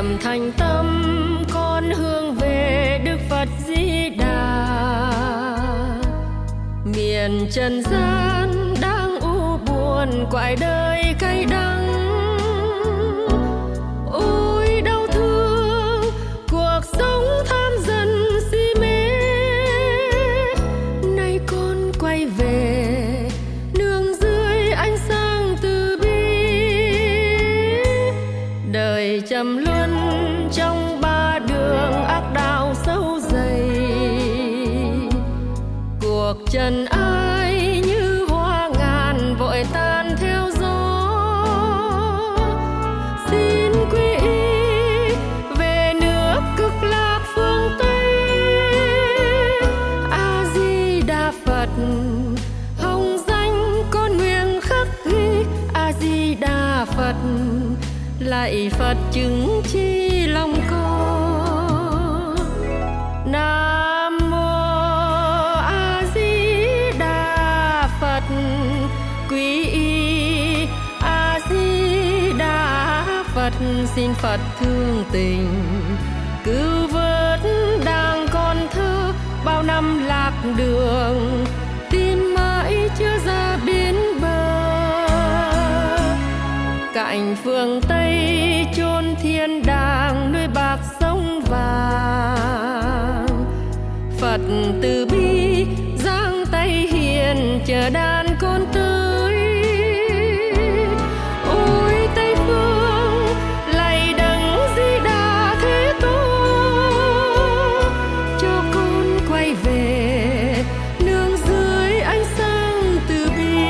niệm thành tâm con hướng về Đức Phật Di Đà. Miền trần gian đang u buồn quại đời cay đắng. Ôi đau thương cuộc sống tham dần si mê. Nay con quay về nương dưới ánh sáng từ bi. Đời trầm luân trong ba đường ác đạo sâu dày. Cuộc trần ai như hoa ngàn vội tan theo gió. Xin quy y về nước cực lạc phương Tây. A Di Đà Phật hồng danh con nguyện khắc ghi. A Di Đà Phật lạy Phật chứng chi lòng con. Nam mô A Di Đà Phật quy y. A Di Đà Phật xin Phật thương tình cứu vớt đang con thơ bao năm lạc đường tìm mãi chưa ra bến bờ. Cạnh phương Tây chôn thiên đàng nuôi bạc sông vàng. Phật từ bi giang tay hiền chờ đàn con tới. Ôi Tây phương lạy đấng Di Đà Thế Tôn, cho con quay về nương dưới ánh sáng từ bi.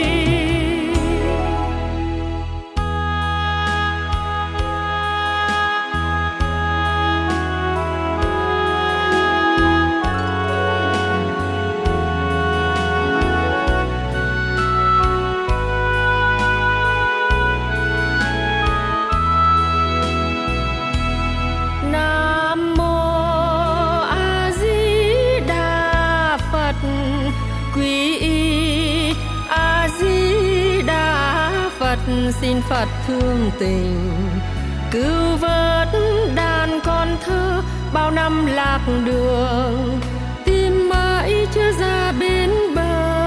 Nam mô A Di Đà Phật quy y. A Di Đà Phật xin Phật thương tình cứu vớt đàn con thơ bao năm lạc đường tìm mãi chưa ra bến bờ.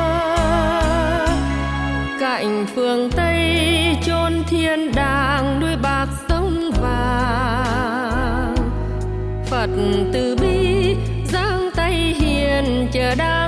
Cạnh phương Tây chôn thiên đàng nuôi bạc sông vàng. Phật từ bi giang tay hiền chờ đàn